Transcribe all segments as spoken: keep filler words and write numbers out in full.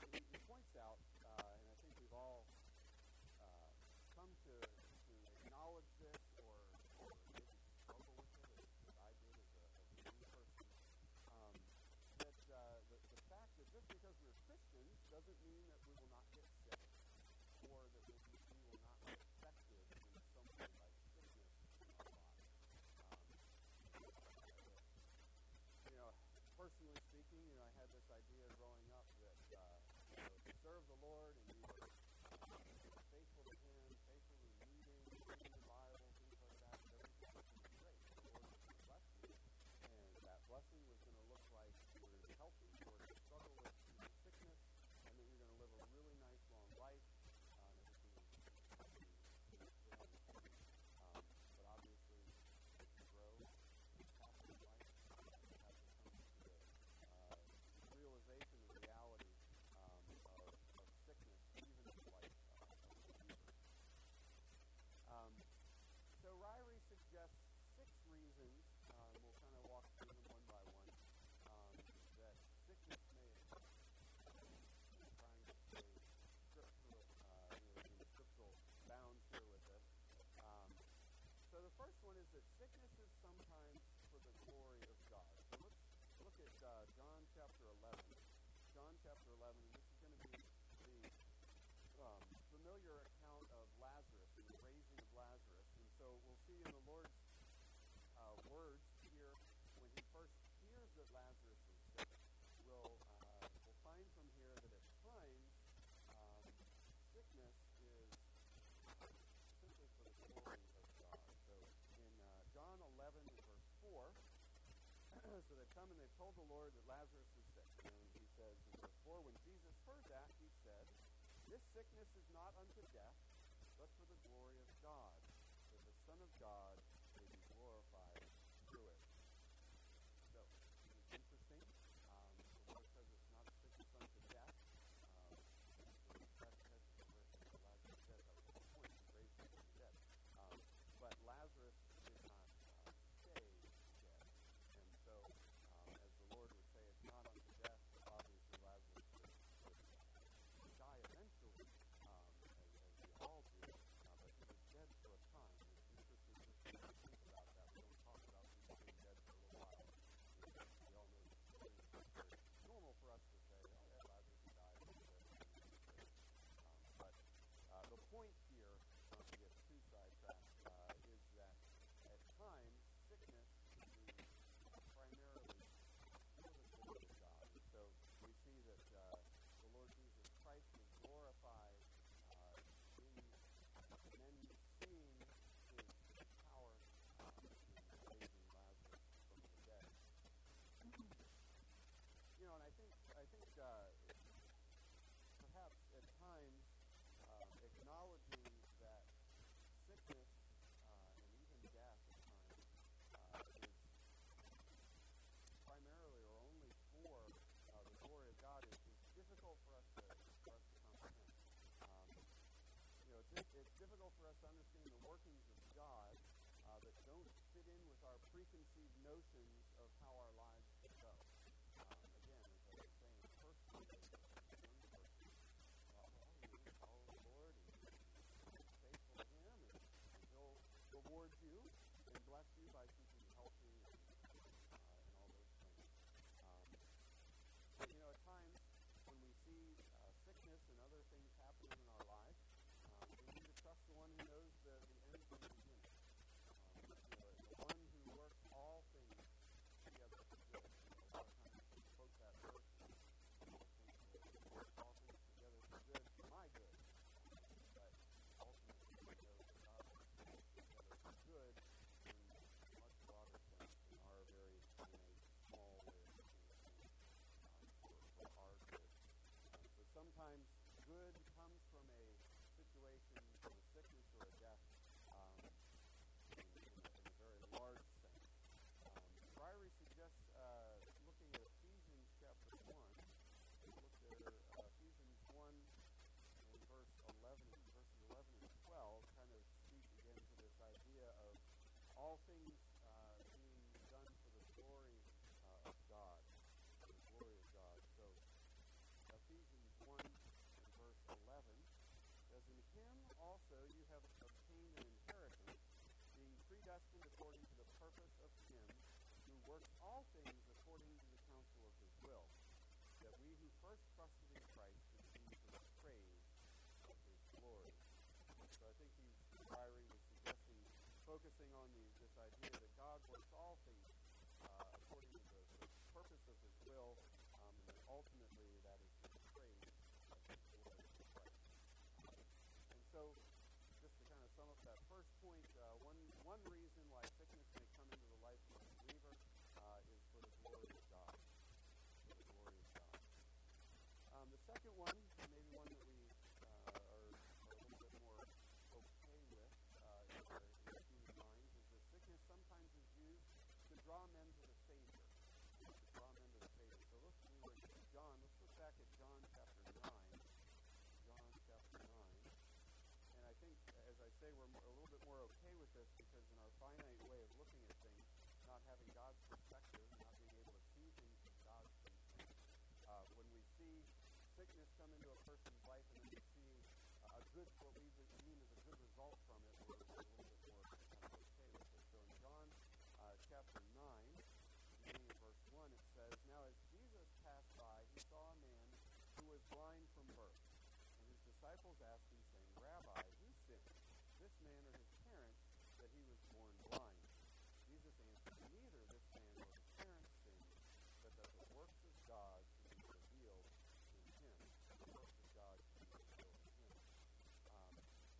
he, he points out, uh, and I think we've all uh, come to to acknowledge this, or, or maybe struggle with it, as, as I did as a, as a young person, um, that uh, the, the fact that just because we're Christians doesn't mean that we will not get sick, or that we'll be, we will not be affected in some way by sickness in our body. Um, you know, personally speaking, you know, I had this idea growing up that uh, you know, to serve the Lord and you were uh, faithful to Him, faithful to reading, reading the Bible, things like that, that everything was going to be great. The Lord was going to bless you, and that blessing was going to look like you were going to be healthy, you were going to struggle with you know, sickness, and then you're going to live a really nice long life, uh, and everything was going to be happy, um, but obviously, as you grow, past your life, uh, you have to come to the uh, realization of reality um, of, of sickness, even in the life uh, of a believer. Um, so Ryrie suggests six reasons, uh, and we'll kind of walk through them one by one, um, that sickness may affect. I'm trying to stay scriptural, uh, you know, in scriptural bounds here with this. Um, so the first one is that sickness is sometimes for the glory of God. So let's look at uh, John chapter eleven. John chapter eleven, and this is going to be the um, familiar account of Lazarus and the raising of Lazarus. And so we'll see in the Lord's uh, words here, when he first hears that Lazarus is sick, we'll, uh, we'll find from here that at times um, sickness is simply for the glory of God. So in uh, John eleven, verse four, so they come and they've told the Lord that Lazarus is sick. And he says in verse four, when Jesus heard that, he said, this sickness is not unto death, but for the glory of God, that the Son of God may be glorified through it. So, it's interesting. Um, the Lord says it's not a sickness unto death. Um, that, that's where Lazarus said that was the point. He raised him from the dead. Um, but Lazarus did not uh, stay dead. And so, um, as the Lord would say, it's not unto death, but obviously Lazarus would, would die eventually, um, as, as we all do, uh, but he was dead for a time. It's interesting just to think about that. We don't talk about people being dead for a little while. We, we all know the story. It's very normal for us to say, oh yeah, Lazarus died. He was dead. Um, but uh, the point here, not to get too sidetracked, uh, is that at times sickness can be uh, primarily for the glory of God. And so we see that uh, the Lord Jesus Christ was glorified uh, in men seeing his power um, in raising Lazarus from the dead. You know, and I think I think uh, perhaps at times uh, acknowledging that sickness uh, and even death at times uh, is primarily or only for uh, the glory of God is, is difficult for us to for us to comprehend. Um, you know, it's it's difficult for us to understand the workings of God uh, that don't fit in with our preconceived notions of how our lives should go. Um, again, as I was saying, personally, as a young person, uh, well, you need to follow the Lord and be faithful to Him, and, and He'll reward you and bless you by keeping you healthy and, uh, and all those things. Um, but, you know, at times when we see uh, sickness and other things happening in our lives, um, we need to trust the one who knows the, the end from the beginning. Um, you know, the one who works all things together we who first trusted in Christ receive the praise of his glory. So I think he's, Ryrie was suggesting, focusing on the, this idea that God works all things uh, according to the, the purpose of his will, um, and that ultimately that is the praise of his glory in Christ. Um, and so, just to kind of sum up that first point, uh, one one reason why sickness may come into the life of a believer uh, is for the glory of God. For the glory of God. Um, the second one, maybe one that we uh, are, are a little bit more okay with uh, in, our, in our human minds, is that sickness sometimes is used to draw men to the Savior. To draw men to the Savior. So let's, we were in John. Let's look back at John chapter nine. John chapter nine. And I think, as I say, we're more, a little bit more okay with this because in our finite way of looking at things, not having God's perspective, not being able to see things as God sees things, uh, when we see sickness come into a person's life and then we see uh, a good, what we mean is a good result from it, we're, we're a little bit more kind of okay with it. So in John uh, chapter nine, beginning in verse one, it says, "Now as Jesus passed by, he saw a man who was blind from birth. And his disciples asked him, saying, 'Rabbi, who sinned, this man or his parents, that he was born blind?' Jesus answered, 'Neither this man nor his parents sinned, but that the works of God should be revealed in him.'" The works of God should be revealed in him. Um,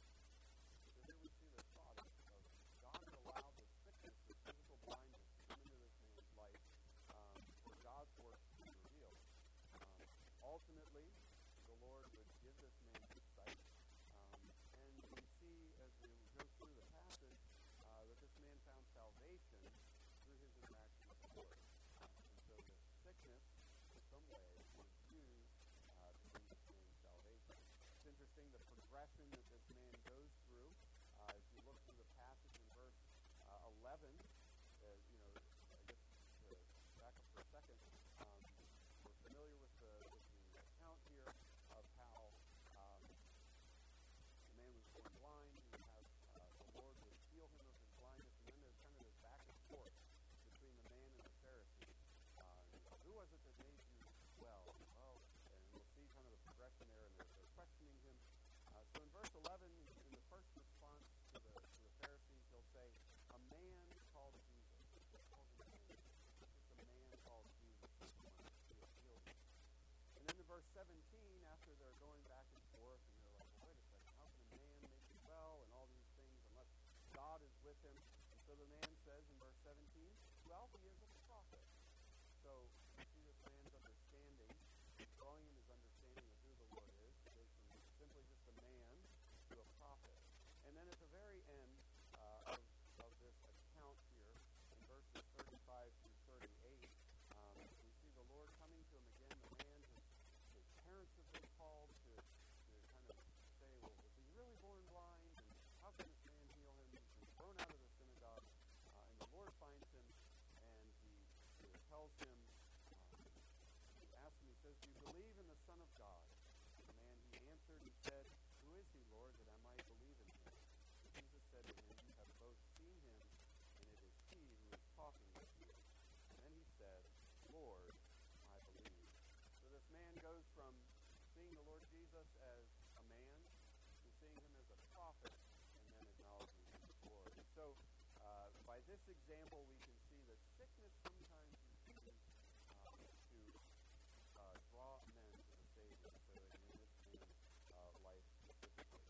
so here we see this thought of, of God had allowed this sickness, this physical blindness, to come into this man's life um, for God's work to be revealed. Um, ultimately, the Lord would give this man his sight. Um, and we see, as we go through the passage, uh, that this man found salvation through his interaction with the Lord. Uh, and so this sickness, in some way, was used uh, to bring this man salvation. It's interesting the progression that this man goes through. Uh, as you look through the passage in verse uh, eleven, uh, you know, I guess to back up for a second, um, we're familiar with the, with the account here of how um, the man was born blind. He would have uh, the Lord would heal him of his blindness, and then there's kind of this back and forth between the man and the Pharisee. Uh, and who was it that made you well? Well, and we'll see kind of the progression there, and they're, they're questioning him. Uh, so in verse eleven, in the first response to the to the Pharisees, he'll say, "A man called Jesus." He calls him a man. It's a man called Jesus who's the one who has healed him. And then in verse seventeen, after they're going back and forth, and they're like, well, wait a second, how can a man make you well, and all these things, unless God is with him? And so the man says in verse seventeen, well, he is a prophet. So you see this man's understanding, growing in his understanding of who the Lord is. He goes from simply just a man to a prophet. And then at the very end uh, of, of this account here, in verses thirty-five through thirty-eight, um, we see the Lord coming to him again. The man, his, his parents have been called to, to kind of say, well, was he really born blind? And how can this man heal him? He's been thrown out of the synagogue. Uh, and the Lord finds him, and he, he tells him, um, he asks him, he says, "Do you believe in the Son of God?" And the man, he answered and said, "Who is he, Lord, that I might believe in him?" And Jesus said to him, "You have both seen him, and it is he who is talking with you." And then he said, "Lord, I believe." So this man goes from seeing the Lord Jesus as a man to seeing him as a prophet, and then acknowledging him as Lord. And so uh, by this example, we can see that sickness sometimes is used uh, to uh, draw men to the Savior. So in this man's uh, life specifically.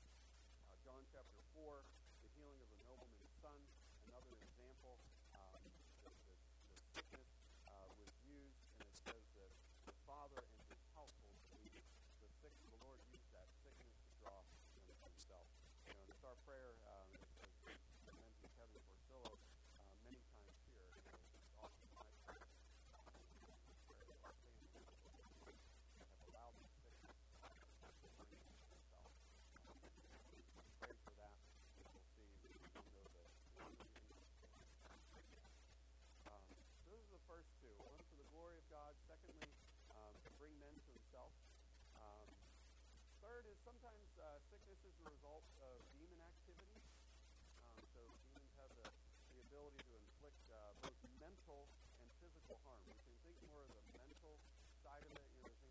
Uh, John chapter four, the healing of the nobleman's son, another example. Um, the, the, the sickness uh, was used, and it says that the father and his household believed. The sick, the Lord used that sickness to draw them to himself. You know, and it's our prayer, um, as, as I mentioned Kevin Porcillo uh, many times here. You know, it's often my prayer. Um, prayer for our family, have allowed the sickness to bring them to himself. Um, pray for that. We'll see. We know that. Um, those are the first two. One for the glory of God. Secondly, um, to bring men to himself. Um, third is sometimes uh, sickness is the result of demon activity. Um, so demons have the, the ability to inflict uh, both mental and physical harm. We can think more of the mental side of it. You know, there's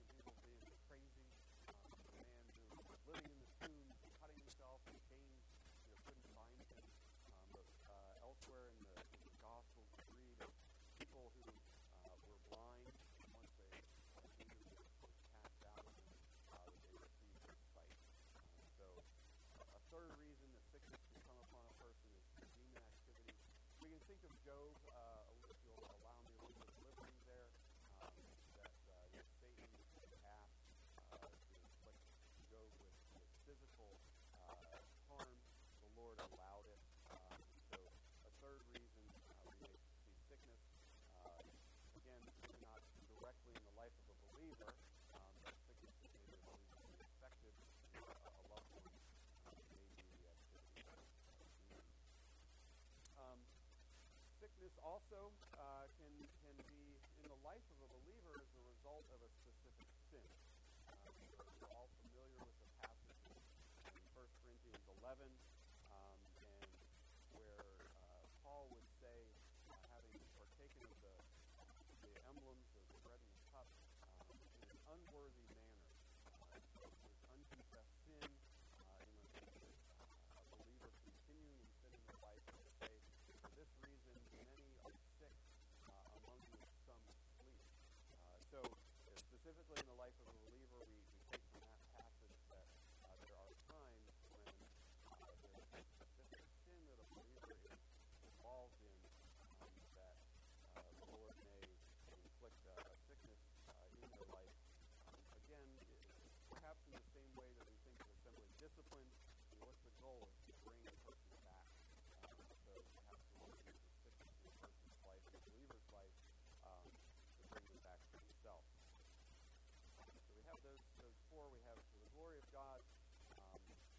physical uh, harm, the Lord allowed it. Um, so a third reason uh, we may see sickness, uh, again, maybe not directly in the life of a believer, um, but sickness that maybe a believer can be affected, uh, a loved one, uh, maybe the activity of demons. Um, sickness also uh, can can be in the life of a believer as a result of a specific sin. Uh, we're all familiar with the passage in First Corinthians eleven, um, and where uh, Paul would say, uh, having partaken of the, the emblems of the bread and the cup um, in an unworthy manner, uh, with unconfessed sin, uh, in a, uh, a believer continuing in sin in their life, and say, for this reason, many are sick, uh, among you some sleep. Uh, so, uh, specifically in the life of a believer, we, we take from that passage that uh, there are times when uh, there's a specific sin that a believer is involved in, um, that uh, the Lord may inflict uh, a sickness uh, in their life. Um, again, it, perhaps in the same way that we think of assembly discipline, you know, what's the goal? Is to bring a person back. Um, so perhaps the Lord uses sickness in a person's life, in a believer's life, um, to bring them back to himself. So we have those those four. We have for the glory of God. Um,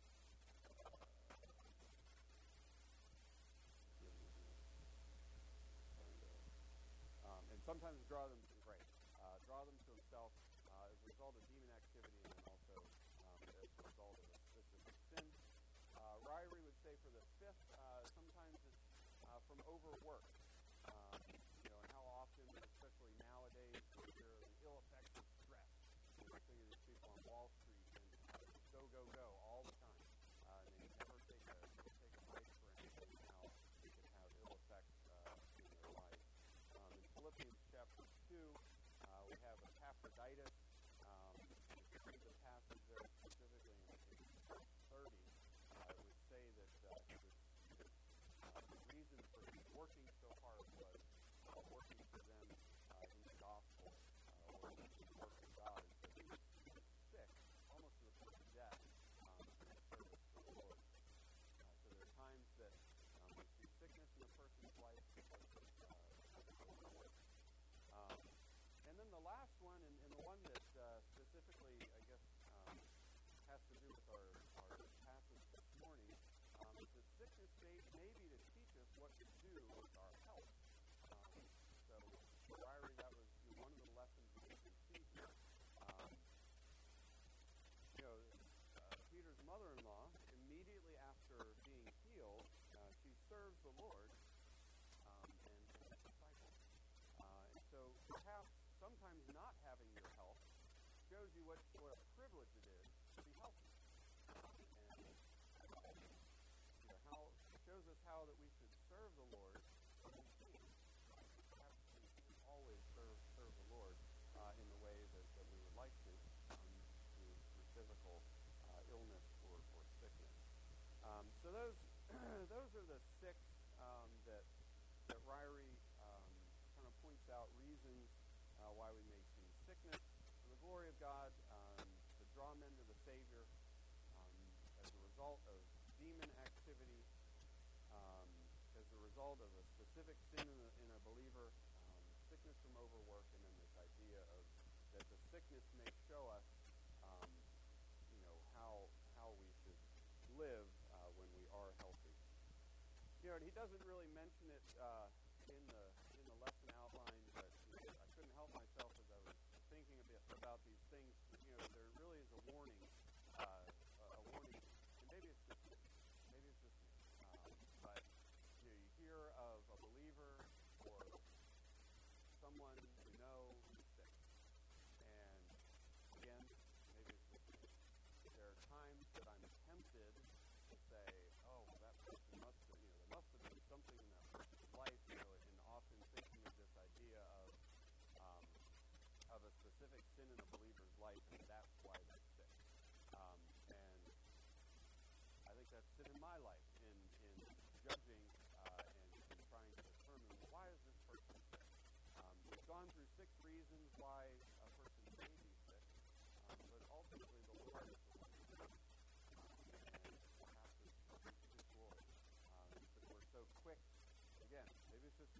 um, and sometimes draw them to great. Uh, draw them to himself uh, as a result of demon activity, and then also um, as a result of a specific sin. Uh, Ryrie would say for the fifth, uh, sometimes it's uh, from overwork. Um, you know, and how often, especially nowadays, we hear the ill effects of stress. You know, think of these people on Wall Street and go, go, go all the time. Uh, and they never take a take a break for anything, and how it can have ill effects uh, in their life. Um, in Philippians chapter two, uh, we have Epaphroditus. Um, if you read the passage there specifically in, in verse thirty, uh, it would say that uh, this, uh, the reason for him working so hard was uh, working for them uh, in the gospel, uh, working in the work of God. And so he was, he was sick, almost to the point of death, um, in the service for the Lord. Uh, so there are times that um, we see sickness in a person's life because of uh, overwork. Um, and then the last one, and, and the one that uh, specifically, I guess, um, has to do with our, our passage this morning, um, is that sickness may, may be to teach us what to do with our health. Um, so, for Ryrie, that was you know, one of the lessons we can see here. Um, you know, uh, Peter's mother-in-law, immediately after being healed, uh, she serves the Lord um, and his disciples. Uh, and so, perhaps sometimes not having your health shows you what, what a privilege it is to be healthy. Um, and uh, you know, how it shows us how that we should serve the Lord when we can. Perhaps we can always serve serve the Lord uh, in the way that, that we would like to, um, through, through physical uh, illness or, or sickness. Um, so those those are the six um, that that Ryrie um, kind of points out reasons uh, why we may see sickness for the glory of God, um, to draw men to the Savior um, as a result of demon activity, um, as a result of a specific sin in a, in a believer, um, sickness from overwork, and then this idea of that the sickness may show us, um, you know, how how we should live uh, when we are healthy. You know, and he doesn't really mention it uh, in the in the lesson outline, but you know, I couldn't help myself as I was thinking a bit about these things. You know, there really is a warning, uh, a warning, and maybe it's just maybe it's just me, um, but you know, you hear of a believer or someone you know who's sick, and again, maybe it's just me. There are times that I'm tempted to say, "Oh, well, that person must have, you know, there must have been something in that person's life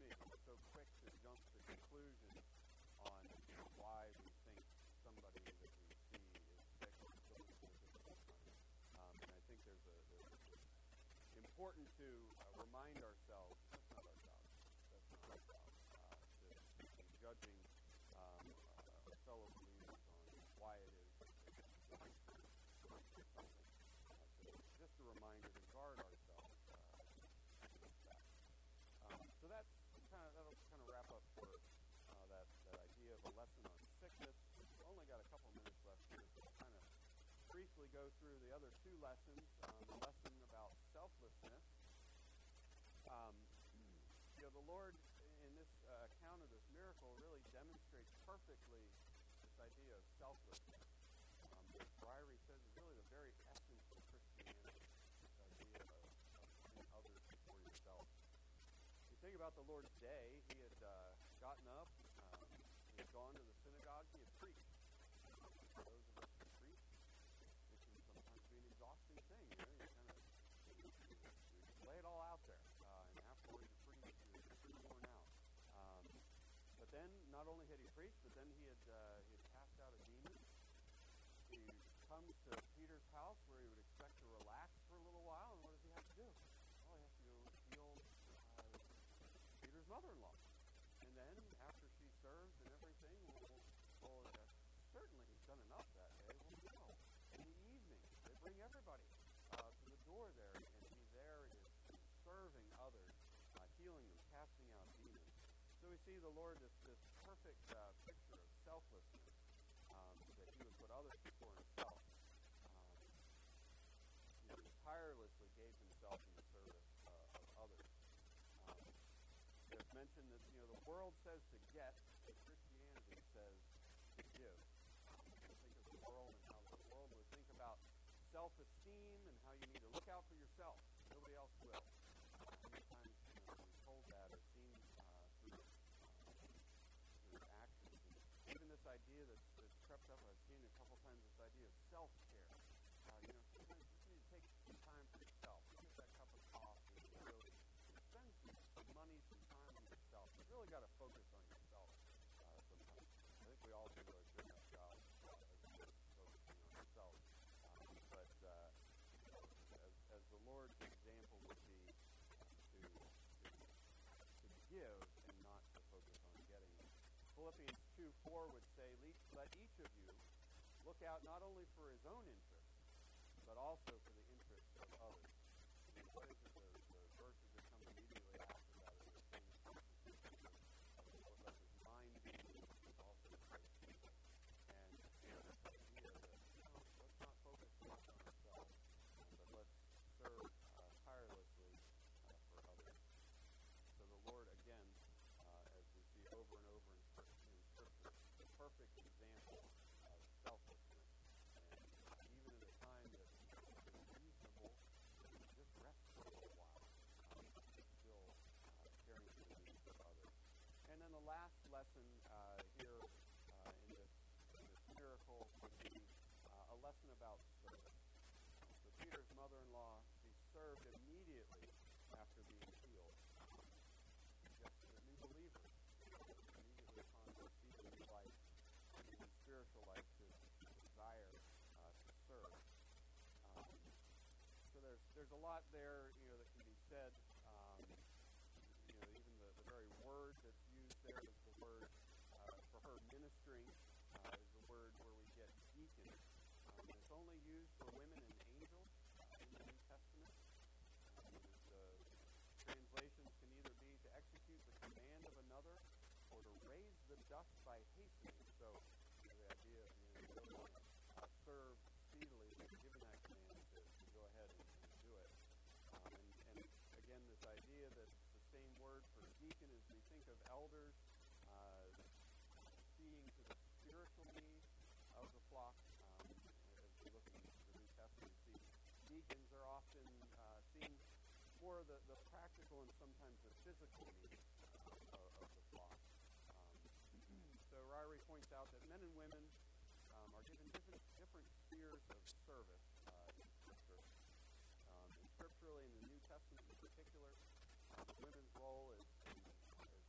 me. We're so quick to jump to conclusions on why we think somebody that we see is sick or going through a difficult time. Um, and I think there's a, there's a it's important to uh, remind ourselves that's not our job. That's not our job. Uh, to be judging um, uh, our fellow believers on why it is that they are going through something. Uh, so just a reminder to guard ourselves uh, against that. Um, so that's kind of that'll kind of wrap up for uh, that that idea of a lesson on sickness. We've only got a couple minutes left here, so I'll kind of briefly go through the other two lessons. Um, the lesson about selflessness. Um, you know, the Lord in this uh, account of this miracle really demonstrates perfectly this idea of selflessness. Um, Ryrie says is really the very essence of Christianity, this idea of, of putting others before yourself. You think about the Lord's day, he had uh, gotten up, um, he had gone to the synagogue, he had preached. For those of us who preach, it can sometimes be an exhausting thing. You know, you kind of you, you lay it all out there, uh, and afterwards you're pretty, you're pretty worn out. Um, but then, not only had he preached, but then he had uh, he had cast out a demon. He comes to Peter's house where he would expect to relax for a little while, and what does he have to do? Well, he has to go heal uh, Peter's mother-in-law. And then, after she serves and everything, well, well uh, certainly he's done enough that day. Well, no. In the evening, they bring everybody uh, to the door there, and he there is serving others, uh, healing them, casting out demons. So we see the Lord, this, this perfect uh, picture of selflessness, um, that he would put others before himself. Um, you know, he tirelessly gave himself in the service uh, of others. Um, there's mentioned that, you know, the world says to get, but Christianity says to give. Um, think of the world and how the world would think about self-esteem and how you need to look out for yourself. Nobody else will. Uh, many times, you know, we're told that or seen uh, through, uh, through actions. And even this idea that's, that's crept up, I've seen a couple times, this idea of self-care. Uh, you know, sometimes you just need to take some time for yourself. Get that cup of coffee. You know, spend some, some money, some time on yourself. You've really got to focus on yourself uh, sometimes. I think we all do a good enough job uh, as focusing on ourselves. Um, but uh, as, as the Lord's example would be to, to, to give and not to focus on getting. Philippians two four would say, let each of you look out not only for his own interests, but also for the interests of others. I mean, what is it, the, the verses that come immediately after that are the famous verses of what let his mind be is also Christ Jesus. And you know, this idea that, you know, let's not focus so much on ourselves, but let's serve uh, tirelessly uh, for others. So the Lord, again, uh, as we see over and over in, in Scripture, the perfect example of selflessness. And even at a time that is reasonable, just rest for a little while, um, still uh, caring for the needs of others. And then the last lesson uh, here uh, in, this, in this miracle would be uh, a lesson about service. So Peter's mother-in-law, she served immediately after being healed. Um, just a new believer, immediately upon receiving new life, even spiritual life, to desire uh, to serve. Um, so there's there's a lot there, you know, that can be said. Um, you know, even the, the very word that's used there is the word uh, for her ministering uh, is the word where we get deacon. Um, it's only used for women and angels uh, in the New Testament. Um, the translations can either be to execute the command of another or to raise the dust by hastening. So you know, the idea of, you know, you don't want to uh, serve speedily, but you're given that command to, to go ahead and, and do it. Um, and, and again, this idea that it's the same word for deacon as we think of elders uh, seeing to the spiritual needs of the flock. Um, as we look into the New Testament, see deacons are often uh, seen more the, the practical and sometimes the physical needs uh, of, of the flock. Um, so Ryrie points out that men and women um, are given different, different spheres of service uh, in Scripture. Um, and scripturally, in the New Testament in particular, uh, the women's role is, is, is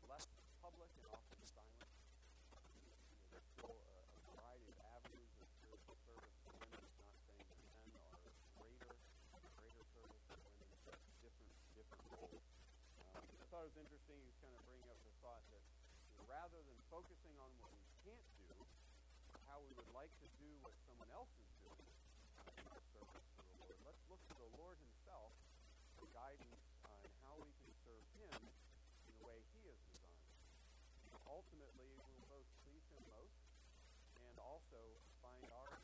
thought it was interesting. He's kind of bringing up the thought that you know, rather than focusing on what we can't do, how we would like to do what someone else is doing uh, in our service to the Lord, let's look to the Lord himself for guidance on how we can serve him in the way he has designed. Ultimately, we'll both please him most and also find our